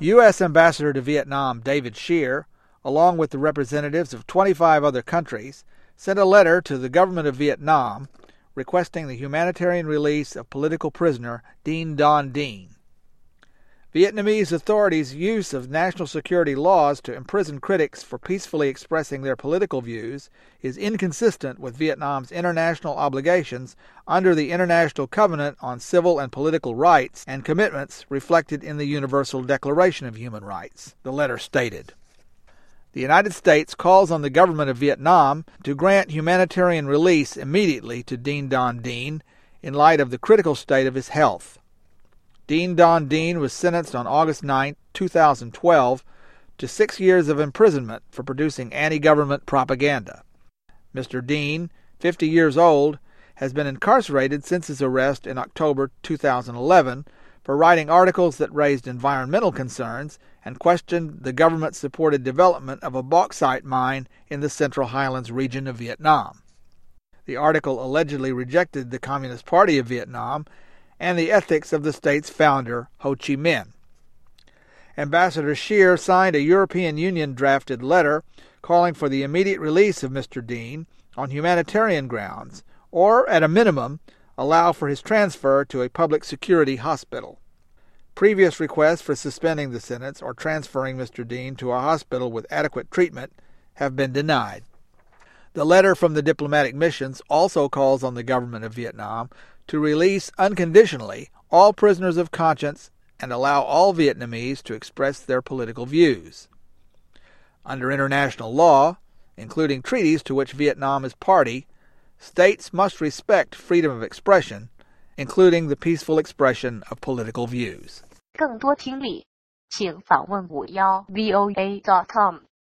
U.S. Ambassador to Vietnam David Scheer, along with the representatives of 25 other countries, sent a letter to the government of Vietnam requesting the humanitarian release of political prisoner Dien Don Dien. Vietnamese authorities' use of national security laws to imprison critics for peacefully expressing their political views is inconsistent with Vietnam's international obligations under the International Covenant on Civil and Political Rights and commitments reflected in the Universal Declaration of Human Rights, the letter stated. The United States calls on the government of Vietnam to grant humanitarian release immediately to Dien Don Dien in light of the critical state of his health. Dien Don Dien was sentenced on August 9, 2012, to 6 years of imprisonment for producing anti-government propaganda. Mr. Dien, 50 years old, has been incarcerated since his arrest in October 2011 for writing articles that raised environmental concerns and questioned the government-supported development of a bauxite mine in the Central Highlands region of Vietnam. The article allegedly rejected the Communist Party of Vietnam and the ethics of the state's founder, Ho Chi Minh. Ambassador Scheer signed a European Union-drafted letter calling for the immediate release of Mr. Dien on humanitarian grounds, or, at a minimum, allow for his transfer to a public security hospital. Previous requests for suspending the sentence or transferring Mr. Dien to a hospital with adequate treatment have been denied. The letter from the diplomatic missions also calls on the government of Vietnam to release unconditionally all prisoners of conscience and allow all Vietnamese to express their political views. Under international law, including treaties to which Vietnam is party, states must respect freedom of expression, including the peaceful expression of political views. 更多听力，请访问51voa.com。